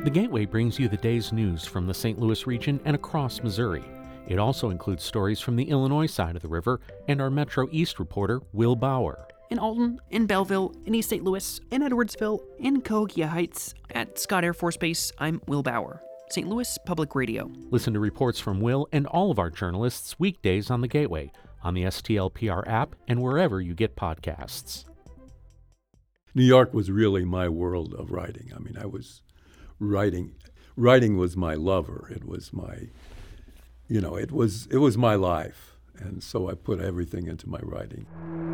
The Gateway brings you the day's news from the St. Louis region and across Missouri. It also includes stories from the Illinois side of the river and our Metro East reporter, Will Bauer. In Alton, in Belleville, in East St. Louis, in Edwardsville, in Cahokia Heights, at Scott Air Force Base, I'm Will Bauer, St. Louis Public Radio. Listen to reports from Will and all of our journalists weekdays on The Gateway, on the STLPR app, and wherever you get podcasts. New York was really my world of writing. I mean, I was writing. Writing was my lover. It was my, it was my life. And so I put everything into my writing.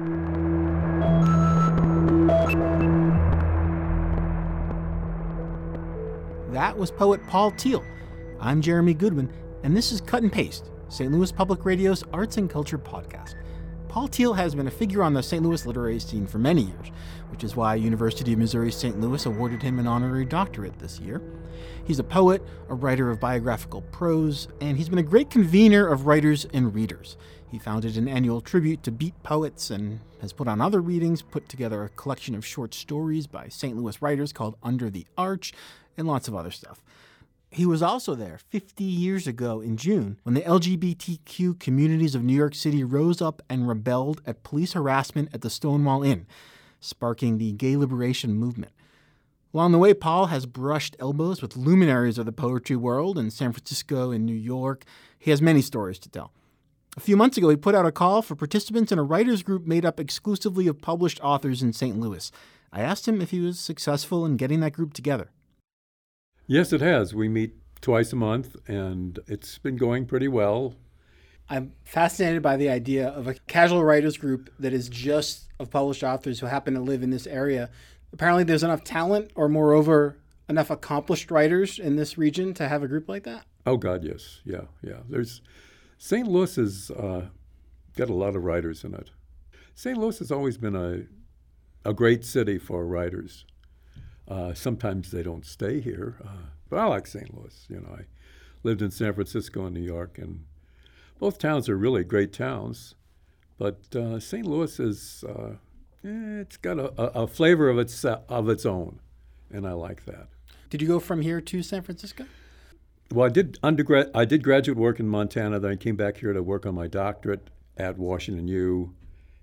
That was poet Paul Thiel. I'm Jeremy Goodwin, and this is Cut and Paste, St. Louis Public Radio's arts and culture podcast. Paul Thiel has been a figure on the St. Louis literary scene for many years, which is why University of Missouri St. Louis awarded him an honorary doctorate this year. He's a poet, a writer of biographical prose, and he's been a great convener of writers and readers. He founded an annual tribute to beat poets and has put on other readings, put together a collection of short stories by St. Louis writers called Under the Arch, and lots of other stuff. He was also there 50 years ago in June when the LGBTQ communities of New York City rose up and rebelled at police harassment at the Stonewall Inn, sparking the gay liberation movement. Along the way, Paul has brushed elbows with luminaries of the poetry world in San Francisco and New York. He has many stories to tell. A few months ago, he put out a call for participants in a writers group made up exclusively of published authors in St. Louis. I asked him if he was successful in getting that group together. Yes, it has. We meet twice a month, and it's been going pretty well. I'm fascinated by the idea of a casual writers group that is just of published authors who happen to live in this area. Apparently there's enough talent, or moreover, enough accomplished writers in this region to have a group like that? Oh, God, yes. Yeah. St. Louis has got a lot of writers in it. St. Louis has always been a great city for writers. Sometimes they don't stay here, but I like St. Louis. I lived in San Francisco and New York, and both towns are really great towns. But St. Louis is it's got a flavor of its own, and I like that. Did you go from here to San Francisco? Well, I did graduate work in Montana. Then I came back here to work on my doctorate at Washington U.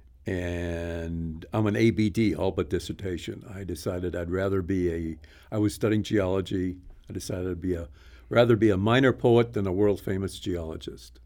And I'm an ABD, all but dissertation. I decided I was studying geology. I decided I'd rather be a minor poet than a world-famous geologist.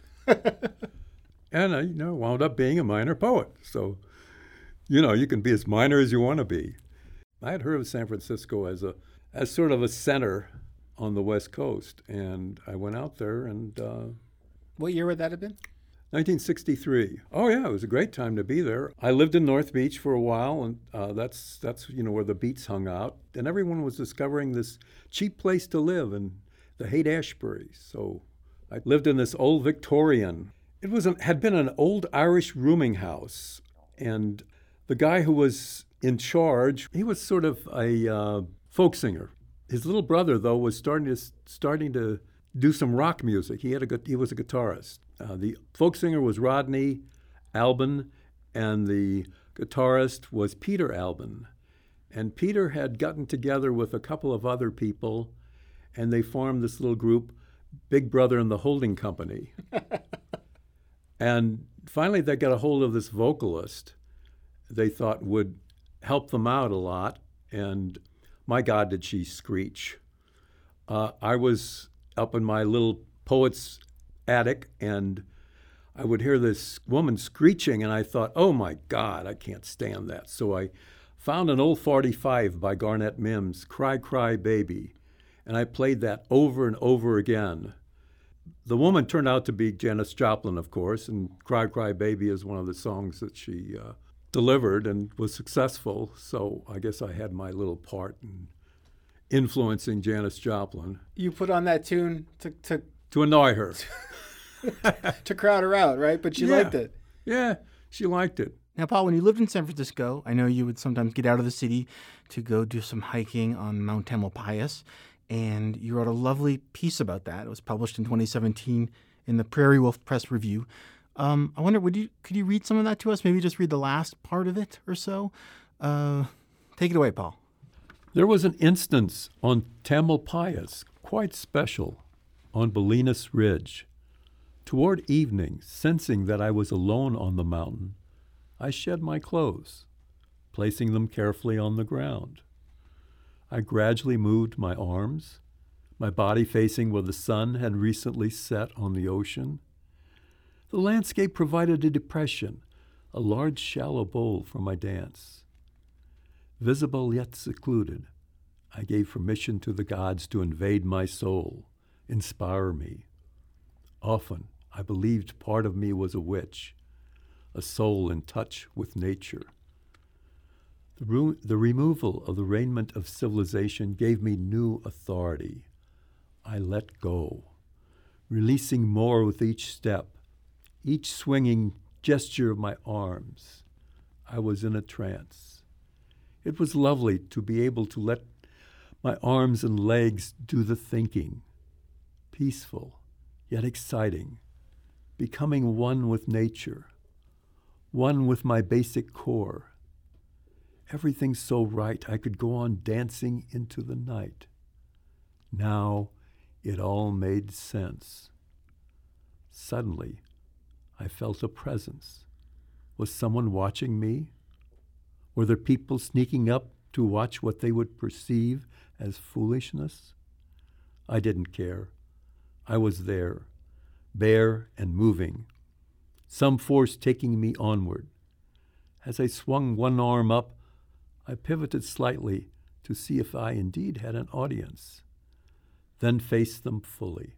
And I, wound up being a minor poet. So, you can be as minor as you want to be. I had heard of San Francisco as sort of a center on the West Coast, and I went out there and... What year would that have been? 1963. Oh yeah, it was a great time to be there. I lived in North Beach for a while, and that's where the Beats hung out, and everyone was discovering this cheap place to live in the Haight-Ashbury. So I lived in this old Victorian. It had been an old Irish rooming house, and the guy who was in charge, he was sort of a folk singer. His little brother, though, was starting to do some rock music. He was a guitarist. The folk singer was Rodney Albin, and the guitarist was Peter Albin. And Peter had gotten together with a couple of other people, and they formed this little group, Big Brother and the Holding Company. And finally they got a hold of this vocalist they thought would help them out a lot, and my God, did she screech. I was up in my little poet's attic, and I would hear this woman screeching, and I thought, oh my God, I can't stand that. So I found an old 45 by Garnett Mims, Cry, Cry, Baby, and I played that over and over again. The woman turned out to be Janis Joplin, of course, and Cry, Cry, Baby is one of the songs that she delivered and was successful, so I guess I had my little part in influencing Janis Joplin. You put on that tune to annoy her. To crowd her out, right? But she liked it. Yeah, she liked it. Now, Paul, when you lived in San Francisco, I know you would sometimes get out of the city to go do some hiking on Mount Tamalpais, and you wrote a lovely piece about that. It was published in 2017 in the Prairie Wolf Press Review. I wonder, could you read some of that to us? Maybe just read the last part of it or so? Take it away, Paul. There was an instance on Tamalpais, quite special, on Bolinas Ridge. Toward evening, sensing that I was alone on the mountain, I shed my clothes, placing them carefully on the ground. I gradually moved my arms, my body facing where the sun had recently set on the ocean. The landscape provided a depression, a large shallow bowl for my dance. Visible yet secluded, I gave permission to the gods to invade my soul, inspire me. Often, I believed part of me was a witch, a soul in touch with nature. The removal of the raiment of civilization gave me new authority. I let go, releasing more with each step, each swinging gesture of my arms. I was in a trance. It was lovely to be able to let my arms and legs do the thinking, peaceful, yet exciting, becoming one with nature, one with my basic core. Everything so right I could go on dancing into the night. Now it all made sense. Suddenly, I felt a presence. Was someone watching me? Were there people sneaking up to watch what they would perceive as foolishness? I didn't care. I was there, bare and moving, some force taking me onward. As I swung one arm up, I pivoted slightly to see if I indeed had an audience, then faced them fully.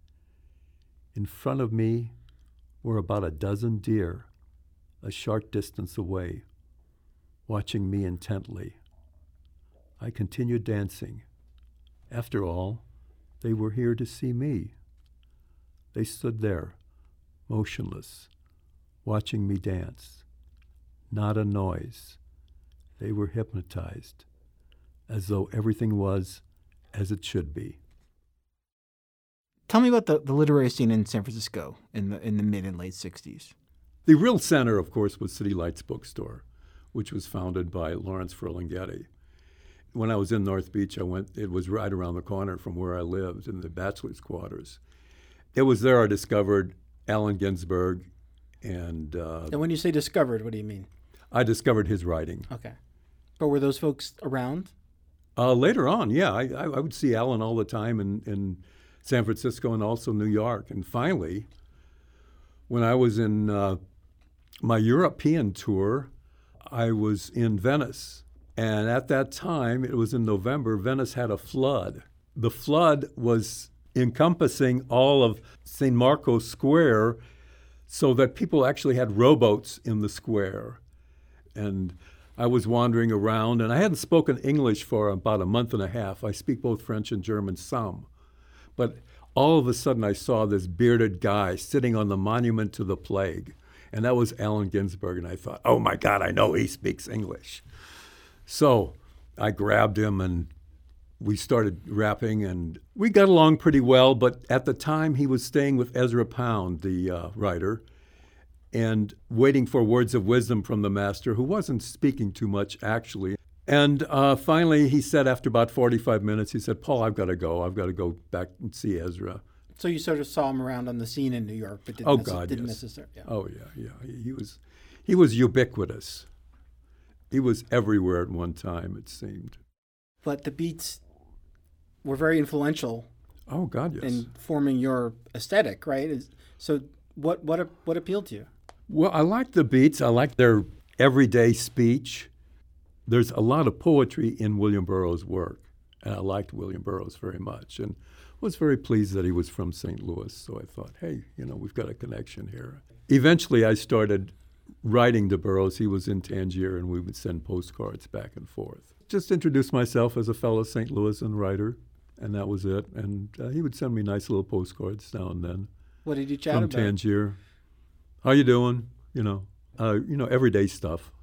In front of me were about a dozen deer, a short distance away, watching me intently. I continued dancing. After all, they were here to see me. They stood there, motionless, watching me dance. Not a noise. They were hypnotized, as though everything was as it should be. Tell me about the literary scene in San Francisco in the mid and late 60s. The real center, of course, was City Lights Bookstore, which was founded by Lawrence Ferlinghetti. When I was in North Beach, it was right around the corner from where I lived in the bachelor's quarters. It was there I discovered Allen Ginsberg and when you say discovered, what do you mean? I discovered his writing. Okay. But were those folks around? Later on, yeah. I would see Allen all the time in San Francisco and also New York. And finally, when I was in my European tour, I was in Venice. And at that time, it was in November, Venice had a flood. The flood was encompassing all of St. Marco Square so that people actually had rowboats in the square. And I was wandering around, and I hadn't spoken English for about a month and a half. I speak both French and German some. But all of a sudden, I saw this bearded guy sitting on the monument to the plague. And that was Allen Ginsberg. And I thought, oh, my God, I know he speaks English. So I grabbed him, and we started rapping, and we got along pretty well. But at the time, he was staying with Ezra Pound, the writer, and waiting for words of wisdom from the master, who wasn't speaking too much, actually. And finally, he said, after about 45 minutes, he said, Paul, I've got to go. I've got to go back and see Ezra. So you sort of saw him around on the scene in New York, but didn't necessarily. Yeah. Oh, yeah. He was ubiquitous. He was everywhere at one time, it seemed. But the Beats were very influential. Oh, God, yes. In forming your aesthetic, right? So what appealed to you? Well, I like the Beats. I like their everyday speech. There's a lot of poetry in William Burroughs' work, and I liked William Burroughs very much, and was very pleased that he was from St. Louis. So I thought, hey, we've got a connection here. Eventually, I started writing to Burroughs. He was in Tangier, and we would send postcards back and forth. Just introduced myself as a fellow St. Louisan writer, and that was it. And he would send me nice little postcards now and then. What did you chat from about? Tangier. How you doing? Everyday stuff.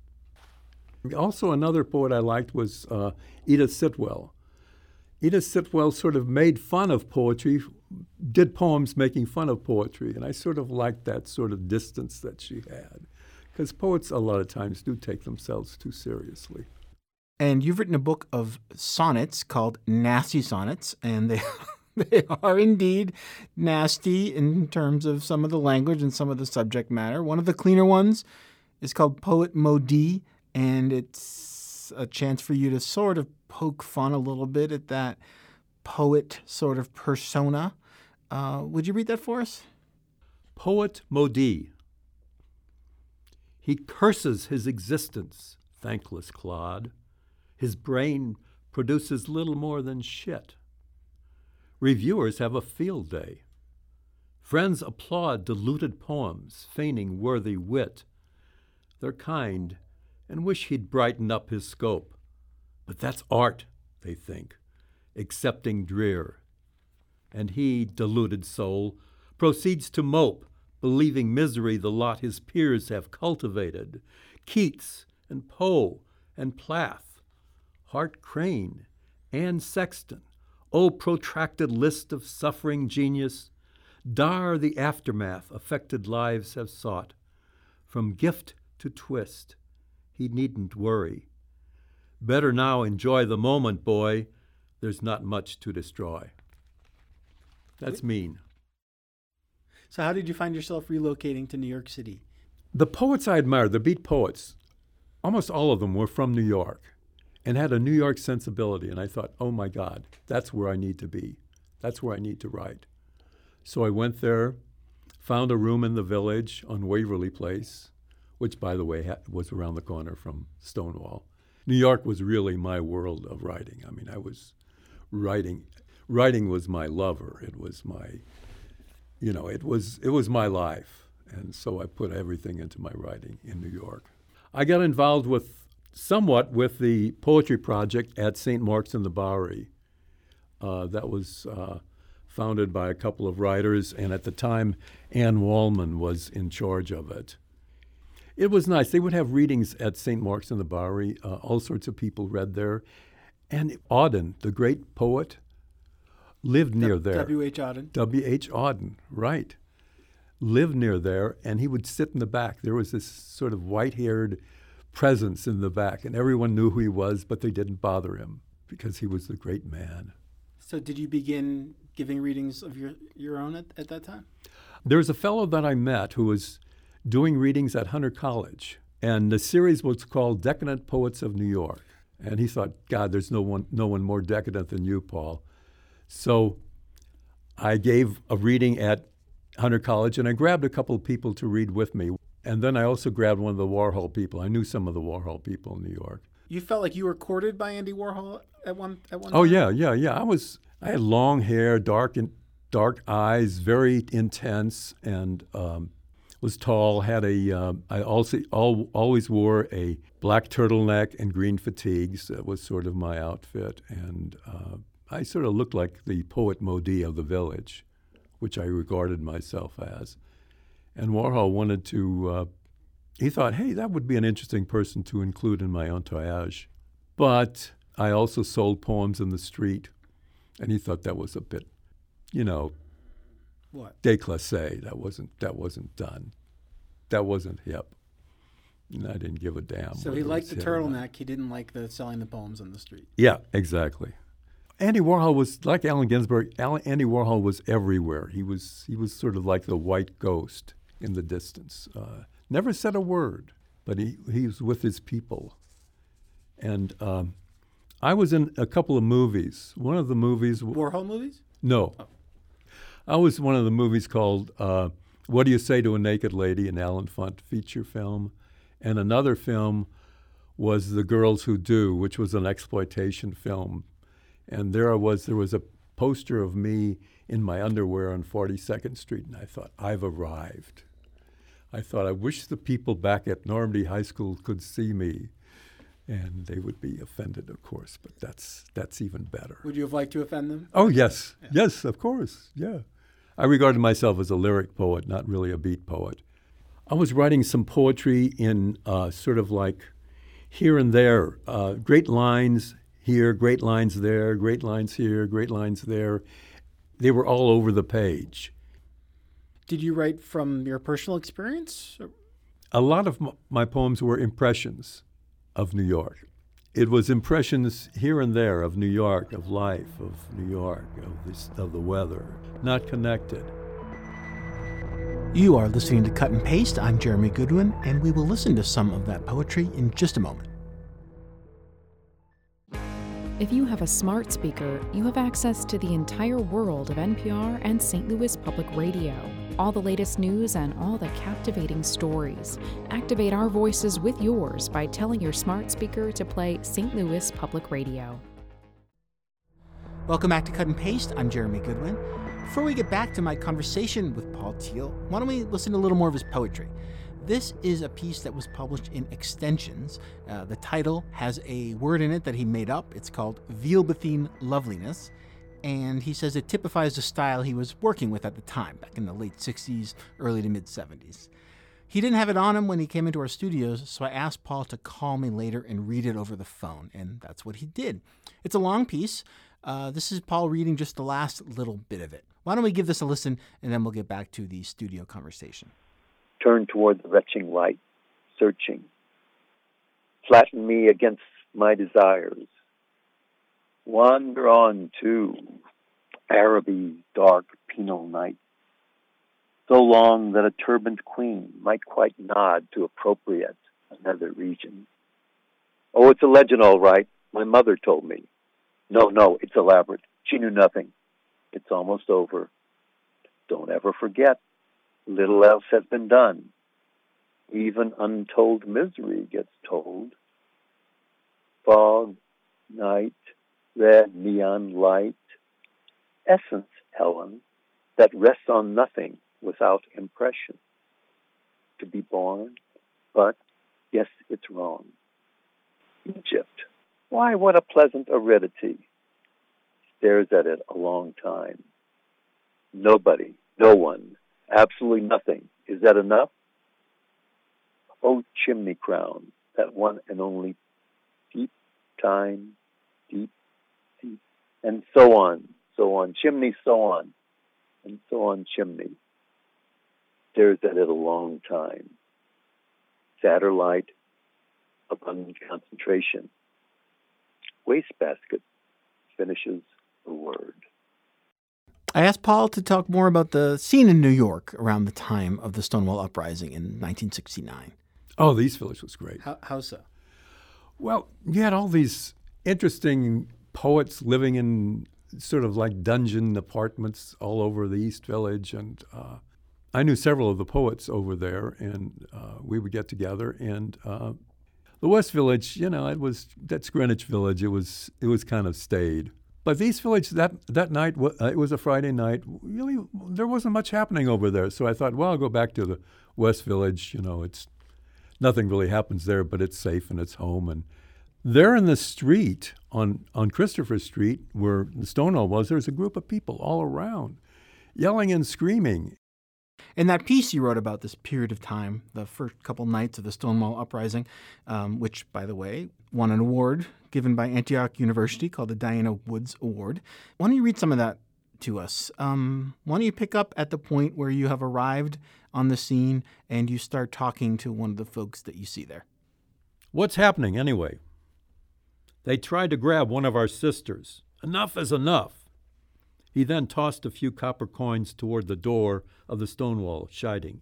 Also, another poet I liked was Edith Sitwell. Edith Sitwell sort of made fun of poetry, did poems making fun of poetry, and I sort of liked that sort of distance that she had, because poets a lot of times do take themselves too seriously. And you've written a book of sonnets called Nasty Sonnets, and they are indeed nasty in terms of some of the language and some of the subject matter. One of the cleaner ones is called Poet Maudit, and it's a chance for you to sort of poke fun a little bit at that poet sort of persona. Would you read that for us? Poet Maudit. He curses his existence, thankless clod. His brain produces little more than shit. Reviewers have a field day. Friends applaud diluted poems, feigning worthy wit. They're kind and wish he'd brighten up his scope. But that's art, they think, accepting drear. And he, deluded soul, proceeds to mope, believing misery the lot his peers have cultivated. Keats and Poe and Plath, Hart Crane, Anne Sexton, O protracted list of suffering genius, dar the aftermath affected lives have sought. From gift to twist, he needn't worry. Better now enjoy the moment, boy. There's not much to destroy. That's mean. So how did you find yourself relocating to New York City? The poets I admired, the beat poets, almost all of them were from New York and had a New York sensibility. And I thought, oh my God, that's where I need to be. That's where I need to write. So I went there, found a room in the Village on Waverly Place, which, by the way, was around the corner from Stonewall. New York was really my world of writing. I mean, I was writing. Writing was my lover. It was my, it was my life. And so I put everything into my writing in New York. I got involved somewhat with the poetry project at St. Mark's in the Bowery. That was founded by a couple of writers, and at the time, Anne Wallman was in charge of it. It was nice. They would have readings at St. Mark's in the Bowery. All sorts of people read there. And Auden, the great poet, lived near there. W.H. Auden. W.H. Auden, right. Lived near there, and he would sit in the back. There was this sort of white-haired presence in the back, and everyone knew who he was, but they didn't bother him because he was the great man. So did you begin giving readings of your own at that time? There was a fellow that I met who was doing readings at Hunter College, and the series was called Decadent Poets of New York. And he thought, God, there's no one more decadent than you, Paul. So I gave a reading at Hunter College, and I grabbed a couple of people to read with me. And then I also grabbed one of the Warhol people. I knew some of the Warhol people in New York. You felt like you were courted by Andy Warhol at one Oh, time? yeah. I had long hair, dark eyes, very intense, and was tall. I also always wore a black turtleneck and green fatigues. That was sort of my outfit, and I sort of looked like the poet Maudit of the Village, which I regarded myself as. And Warhol wanted to, he thought, hey, that would be an interesting person to include in my entourage. But I also sold poems in the street, and he thought that was a bit, what? Déclassé. That wasn't done. That wasn't hip. And I didn't give a damn. So he liked the turtleneck. He didn't like the selling the poems on the street. Yeah, exactly. Andy Warhol was like Allen Ginsberg. Andy Warhol was everywhere. He was sort of like the white ghost in the distance. Never said a word, but he was with his people. And I was in a couple of movies. One of the movies... Warhol movies? No. Oh. I was one of the movies called What Do You Say to a Naked Lady, an Alan Funt feature film. And another film was The Girls Who Do, which was an exploitation film. And there was a poster of me in my underwear on 42nd Street, and I thought, I've arrived. I thought, I wish the people back at Normandy High School could see me. And they would be offended, of course, but that's even better. Would you have liked to offend them? Oh, yes. Yeah. Yes, of course, yeah. I regarded myself as a lyric poet, not really a beat poet. I was writing some poetry in sort of like here and there, great lines here, great lines there, great lines here, great lines there. They were all over the page. Did you write from your personal experience? A lot of my poems were impressions of New York. It was impressions here and there of New York, of life, of New York, of the weather, not connected. You are listening to Cut and Paste. I'm Jeremy Goodwin, and we will listen to some of that poetry in just a moment. If you have a smart speaker, you have access to the entire world of NPR and St. Louis Public Radio. All the latest news and all the captivating stories. Activate our voices with yours by telling your smart speaker to play St. Louis Public Radio. Welcome back to Cut and Paste. I'm Jeremy Goodwin. Before we get back to my conversation with Paul Thiel, why don't we listen to a little more of his poetry? This is a piece that was published in Extensions. The title has a word in it that he made up. It's called Vielbethine Loveliness. And he says it typifies the style he was working with at the time, back in the late 60s, early to mid-70s. He didn't have it on him when he came into our studios, so I asked Paul to call me later and read it over the phone, and that's what he did. It's a long piece. This is Paul reading just the last little bit of it. Why don't we give this a listen, and then we'll get back to the studio conversation. Turn toward the retching light, searching. Flatten me against my desires. Wander on to Araby's dark penal night, so long that a turbaned queen might quite nod to appropriate another region. Oh, it's a legend, all right. My mother told me. No, it's elaborate. She knew nothing. It's almost over. Don't ever forget. Little else has been done. Even untold misery gets told. Fog, night, red neon light. Essence, Helen, that rests on nothing without impression. To be born, but, yes, it's wrong. Egypt, why, what a pleasant aridity. Stares at it a long time. Nobody, no one, absolutely nothing. Is that enough? Oh, chimney crown, that one and only deep time, deep, and so on, chimney, so on, and so on, chimney. Stares at it a long time. Sadder light, abundant concentration. Wastebasket finishes the word. I asked Paul to talk more about the scene in New York around the time of the Stonewall Uprising in 1969. Oh, the East Village was great. How so? Well, you had all these interesting poets living in sort of like dungeon apartments all over the East Village, and I knew several of the poets over there, and we would get together. And the West Village, that's Greenwich Village. It was kind of staid. But the East Village, that night, it was a Friday night. Really, there wasn't much happening over there. So I thought, well, I'll go back to the West Village. It's nothing really happens there, but it's safe and it's home. And there in the street, on Christopher Street, where the Stonewall was, there's a group of people all around, yelling and screaming. In that piece you wrote about this period of time, the first couple nights of the Stonewall Uprising, which, by the way, won an award given by Antioch University called the Diana Woods Award. Why don't you read some of that to us? Why don't you pick up at the point where you have arrived on the scene and you start talking to one of the folks that you see there? What's happening anyway? They tried to grab one of our sisters. Enough is enough. He then tossed a few copper coins toward the door of the Stonewall, shouting,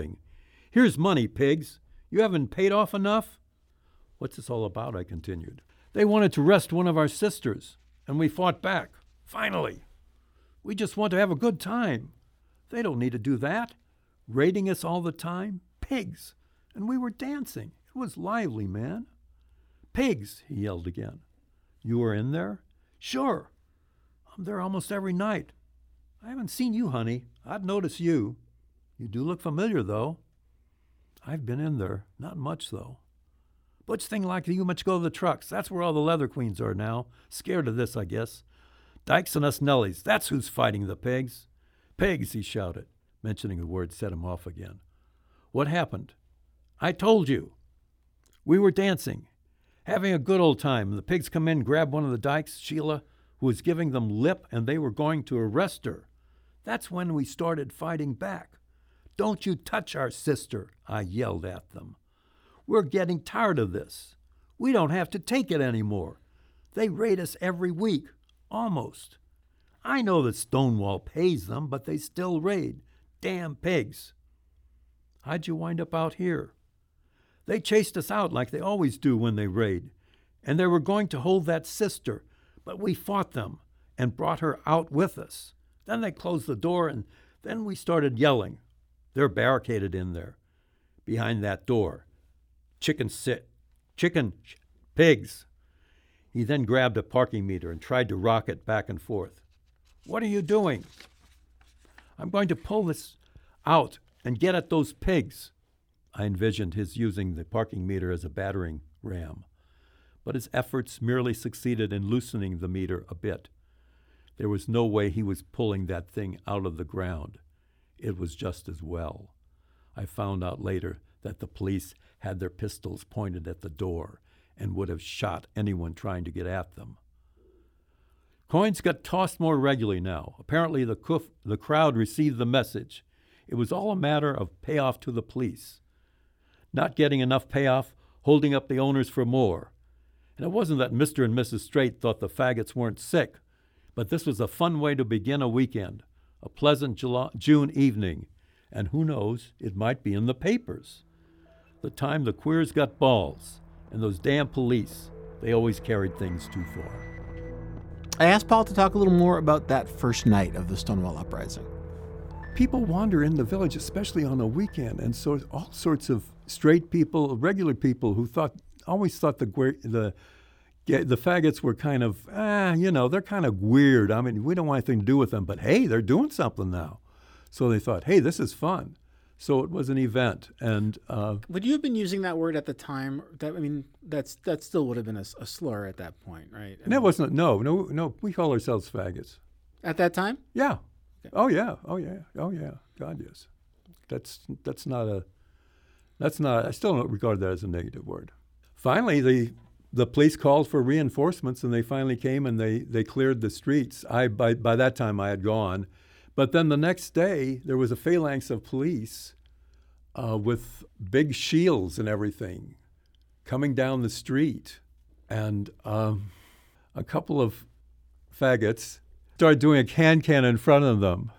"Here's money, pigs. You haven't paid off enough?" "What's this all about?" I continued. "They wanted to arrest one of our sisters, and we fought back. Finally. We just want to have a good time. They don't need to do that. Raiding us all the time. Pigs. And we were dancing. It was lively, man." "Pigs," he yelled again. "You were in there?" "Sure. I'm there almost every night. I haven't seen you, honey. I'd notice you. You do look familiar, though." "I've been in there. Not much, though." "Butch thing like you much go to the trucks. That's where all the leather queens are now. Scared of this, I guess. Dykes and us Nellies. That's who's fighting the pigs." "Pigs," he shouted. Mentioning the word set him off again. "What happened?" "I told you. We were dancing, having a good old time. The pigs come in, grab one of the Dykes, Sheila, who was giving them lip, and they were going to arrest her. That's when we started fighting back. 'Don't you touch our sister,' I yelled at them. 'We're getting tired of this. We don't have to take it anymore. They raid us every week, almost. I know that Stonewall pays them, but they still raid. Damn pigs. How'd you wind up out here? They chased us out like they always do when they raid, and they were going to hold that sister, but we fought them and brought her out with us. Then they closed the door, and then we started yelling. They're barricaded in there, behind that door. Pigs. He then grabbed a parking meter and tried to rock it back and forth. What are you doing? I'm going to pull this out and get at those pigs. I envisioned his using the parking meter as a battering ram, but his efforts merely succeeded in loosening the meter a bit. There was no way he was pulling that thing out of the ground. It was just as well. I found out later that the police had their pistols pointed at the door and would have shot anyone trying to get at them. Coins got tossed more regularly now. Apparently the crowd received the message. It was all a matter of payoff to the police. Not getting enough payoff, holding up the owners for more. And it wasn't that Mr. and Mrs. Straight thought the faggots weren't sick, but this was a fun way to begin a weekend, a pleasant June evening, and who knows, it might be in the papers. The time the queers got balls, and those damn police, they always carried things too far. I asked Paul to talk a little more about that first night of the Stonewall Uprising. People wander in the village, especially on a weekend, and so all sorts of straight people, regular people who always thought the faggots were kind of, they're kind of weird. I mean, we don't want anything to do with them, but hey, they're doing something now. So they thought, hey, this is fun. So it was an event. And would you have been using that word at the time? That still would have been a slur at that point, right? It wasn't. No. We call ourselves faggots. At that time? Yeah. Okay. Oh yeah. God, yes. That's not. I still don't regard that as a negative word. Finally, the police called for reinforcements, and they finally came and they cleared the streets. By that time I had gone, but then the next day there was a phalanx of police with big shields and everything coming down the street, and a couple of faggots started doing a can in front of them.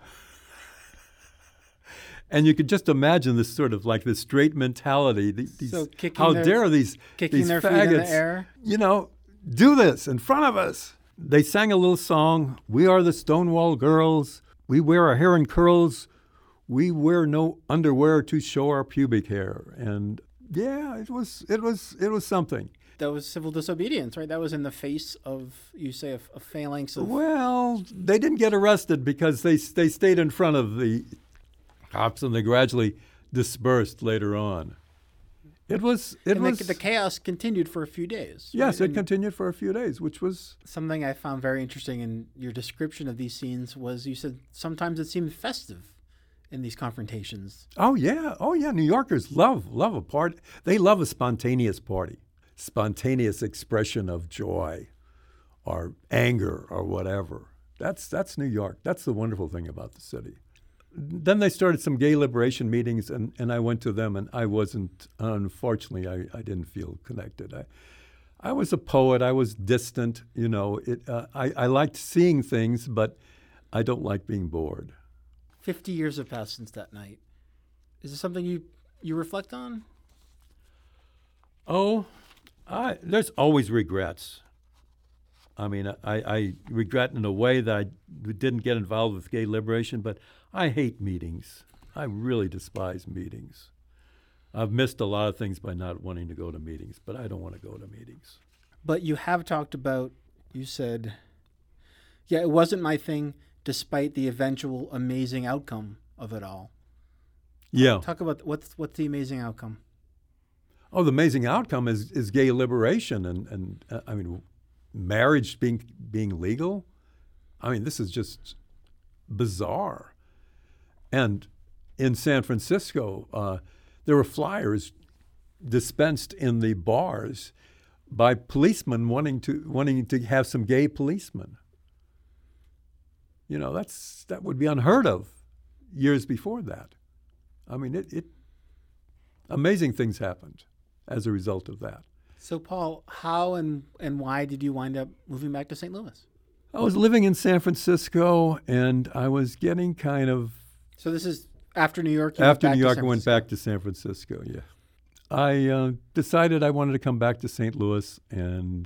And you could just imagine this sort of like this straight mentality. How dare these their faggots, feet in the air? Do this in front of us. They sang a little song, "We are the Stonewall Girls. We wear our hair in curls. We wear no underwear to show our pubic hair." And yeah, it was something. That was civil disobedience, right? That was in the face of, you say, a phalanx of... Well, they didn't get arrested because they stayed in front of the cops, and they gradually dispersed later on. The chaos continued for a few days. Yes, right? It continued for a few days, which was... Something I found very interesting in your description of these scenes was you said sometimes it seemed festive in these confrontations. Oh, yeah. New Yorkers love a party. They love a spontaneous party, spontaneous expression of joy or anger or whatever. That's New York. That's the wonderful thing about the city. Then they started some gay liberation meetings, and I went to them, and I wasn't, unfortunately, I didn't feel connected. I was a poet. I was distant. I liked seeing things, but I don't like being bored. 50 years have passed since that night. Is this something you reflect on? Oh, there's always regrets. I mean, I regret in a way that I didn't get involved with gay liberation, but I hate meetings. I really despise meetings. I've missed a lot of things by not wanting to go to meetings, but I don't want to go to meetings. But you have talked about, you said, yeah, it wasn't my thing despite the eventual amazing outcome of it all. Yeah. Talk about what's the amazing outcome? Oh, the amazing outcome is gay liberation and I mean, marriage being legal. I mean, this is just bizarre. And in San Francisco, there were flyers dispensed in the bars by policemen wanting to have some gay policemen. That would be unheard of years before that. I mean, amazing things happened as a result of that. So, Paul, how and why did you wind up moving back to St. Louis? I was living in San Francisco, and I was getting kind of... So this is after New York? After New York, I went back to San Francisco, yeah. I decided I wanted to come back to St. Louis, and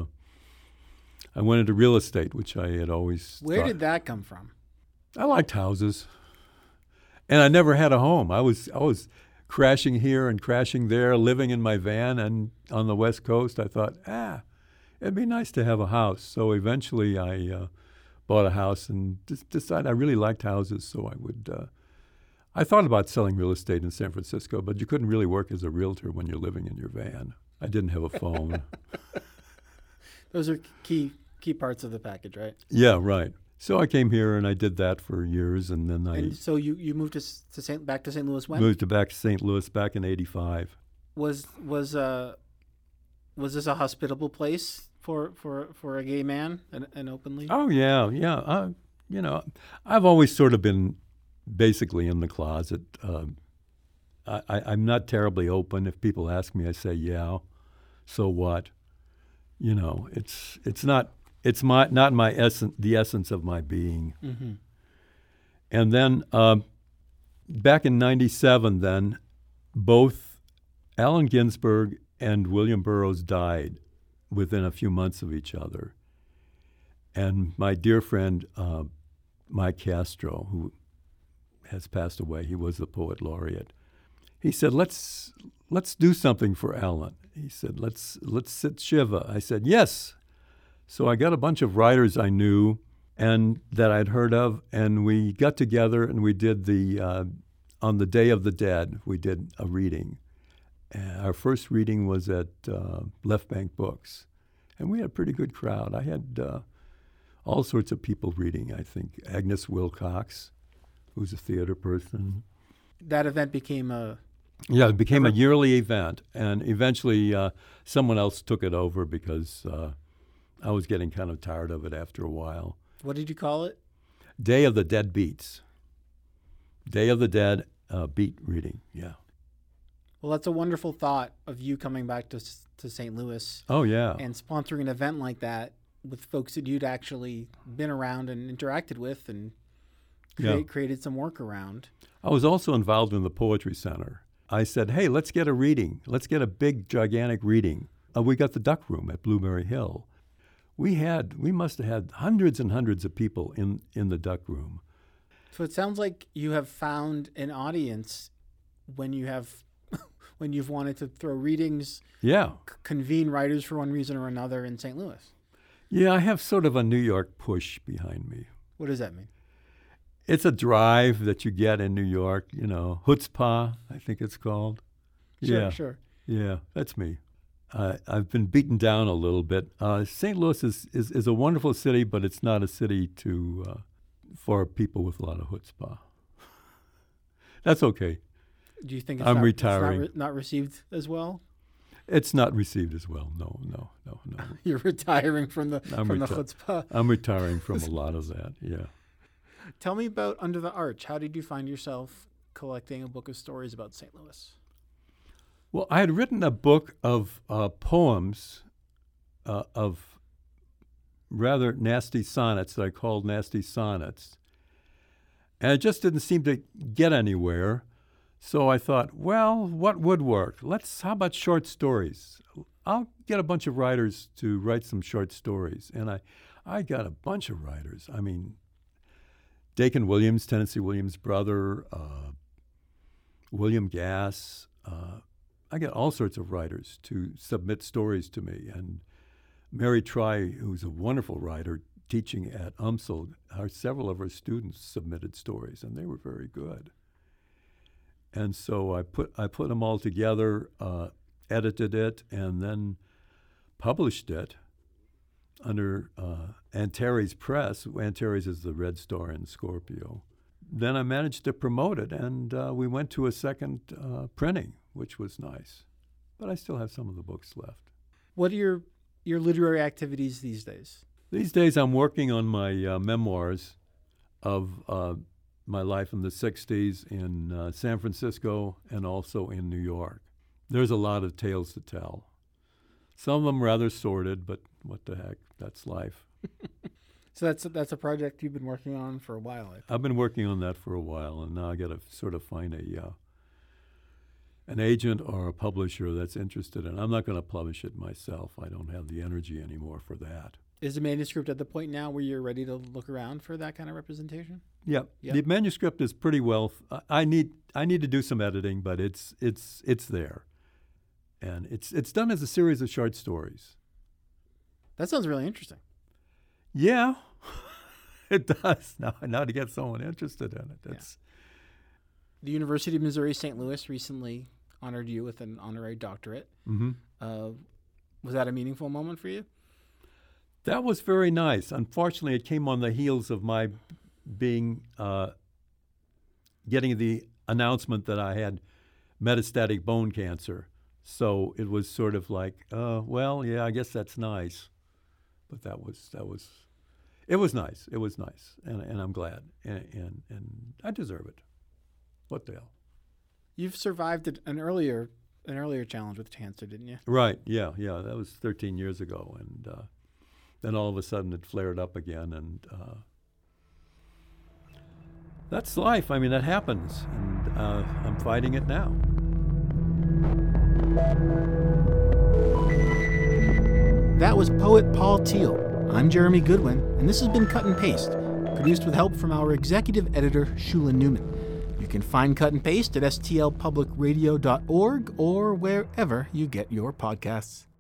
I went into real estate, which I had always Where thought. did that come from? I liked houses, and I never had a home. I was crashing here and crashing there, living in my van, and on the West Coast, I thought, it'd be nice to have a house. So eventually, I bought a house and decided I really liked houses, so I would. I thought about selling real estate in San Francisco, but you couldn't really work as a realtor when you're living in your van. I didn't have a phone. Those are key parts of the package, right? Yeah, right. So I came here and I did that for years, and then And so you moved back to St. Louis when? moved back to St. Louis back in '85. Was this a hospitable place for a gay man and openly? Oh yeah. I've always sort of been basically in the closet. I'm not terribly open. If people ask me, I say yeah. So what? It's not my essence, the essence of my being. Mm-hmm. And then back in '97, then both Allen Ginsberg and William Burroughs died within a few months of each other. And my dear friend Mike Castro, who has passed away, he was the poet laureate. He said, "Let's do something for Allen." He said, "Let's sit Shiva." I said, "Yes." So I got a bunch of writers I knew and that I'd heard of, and we got together and we did on the Day of the Dead, we did a reading. Our first reading was at Left Bank Books, and we had a pretty good crowd. I had all sorts of people reading, I think. Agnes Wilcox, who's a theater person. That event became a yearly event, and eventually someone else took it over because I was getting kind of tired of it after a while. What did you call it? Day of the Dead Beats. Day of the Dead beat reading, yeah. Well, that's a wonderful thought of you coming back to St. Louis. Oh, yeah. And sponsoring an event like that with folks that you'd actually been around and interacted with and created some work around. I was also involved in the Poetry Center. I said, hey, let's get a reading. Let's get a big, gigantic reading. We got the Duck Room at Blueberry Hill. We must have had hundreds and hundreds of people in the Duck Room. So it sounds like you have found an audience when you've wanted to throw readings, convene writers for one reason or another in St. Louis. Yeah, I have sort of a New York push behind me. What does that mean? It's a drive that you get in New York, chutzpah, I think it's called. Sure. Yeah, that's me. I've been beaten down a little bit. St. Louis is a wonderful city, but it's not a city for people with a lot of chutzpah. That's okay. Do you think I'm retiring. It's not received as well? It's not received as well. No. You're retiring from the chutzpah. I'm retiring from a lot of that. Yeah. Tell me about Under the Arch. How did you find yourself collecting a book of stories about St. Louis? Well, I had written a book of poems, of rather nasty sonnets that I called Nasty Sonnets. And it just didn't seem to get anywhere. So I thought, well, what would work? How about short stories? I'll get a bunch of writers to write some short stories. And I got a bunch of writers. I mean, Dakin Williams, Tennessee Williams' brother, William Gass. I got all sorts of writers to submit stories to me. And Mary Try, who's a wonderful writer, teaching at UMSL, several of her students submitted stories, and they were very good. And so I put them all together, edited it, and then published it under Antares Press. Antares is the Red Star in Scorpio. Then I managed to promote it, and we went to a second printing, which was nice. But I still have some of the books left. What are your literary activities these days? These days I'm working on my memoirs of my life in the 60s in San Francisco and also in New York. There's a lot of tales to tell. Some of them rather sordid, but what the heck? That's life. So that's a project you've been working on for a while. I think. I've been working on that for a while, and now I got to sort of find an agent or a publisher that's interested in it. I'm not going to publish it myself. I don't have the energy anymore for that. Is the manuscript at the point now where you're ready to look around for that kind of representation? Yeah. The manuscript is pretty well. I need to do some editing, but it's there, and it's done as a series of short stories. That sounds really interesting. Yeah, it does. Now to get someone interested in it, The University of Missouri St. Louis recently honored you with an honorary doctorate. Mm-hmm. Was that a meaningful moment for you? That was very nice. Unfortunately, it came on the heels of my getting the announcement that I had metastatic bone cancer. So it was sort of like, well, yeah, I guess that's nice. But it was nice. It was nice, and I'm glad, and I deserve it. What the hell? You've survived an earlier challenge with cancer, didn't you? Right. Yeah. That was 13 years ago, and then all of a sudden it flared up again, and that's life. I mean, that happens, and I'm fighting it now. That was poet Paul Thiel. I'm Jeremy Goodwin, and this has been Cut and Paste, produced with help from our executive editor, Shula Newman. You can find Cut and Paste at stlpublicradio.org or wherever you get your podcasts.